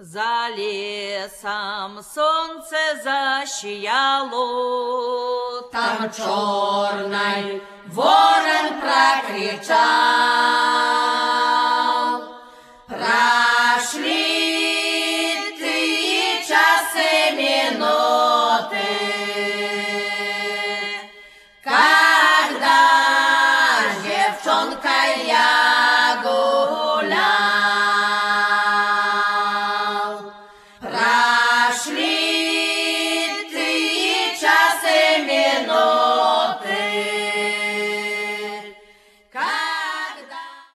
За лесом солнце засияло, там черный ворон прокричал.